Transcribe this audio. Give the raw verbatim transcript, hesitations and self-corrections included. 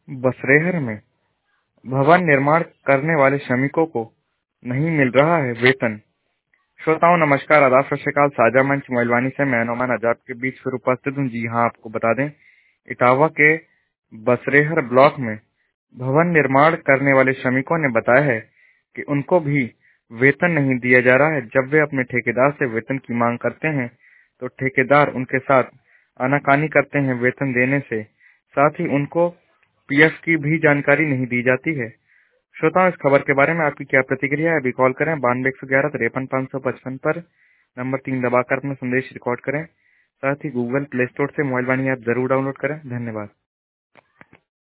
बसरेहर में भवन निर्माण करने वाले श्रमिकों को नहीं मिल रहा है वेतन। श्रोताओं नमस्कार, आदाब, सत श्री अकाल। साझा मंच मोइलवानी से मैं नौमान आजाद के बीच फिर उपस्थित हूँ। जी हाँ, आपको बता दें, इटावा के बसरेहर ब्लॉक में भवन निर्माण करने वाले श्रमिकों ने बताया है कि उनको भी वेतन नहीं दिया जा रहा है। जब वे अपने ठेकेदार से वेतन की मांग करते हैं तो ठेकेदार उनके साथ आनाकानी करते हैं वेतन देने से। साथ ही उनको पीएफ की भी जानकारी नहीं दी जाती है। श्रोताओं, इस खबर के बारे में आपकी क्या प्रतिक्रिया है? अभी कॉल करें बानवे एक सौ ग्यारह तिरपन पाँच सौ पचपन पर, नंबर तीन दबाकर अपना संदेश रिकॉर्ड करें। साथ ही गूगल प्ले स्टोर से मोबाइल वाणी ऐप जरूर डाउनलोड करें। धन्यवाद।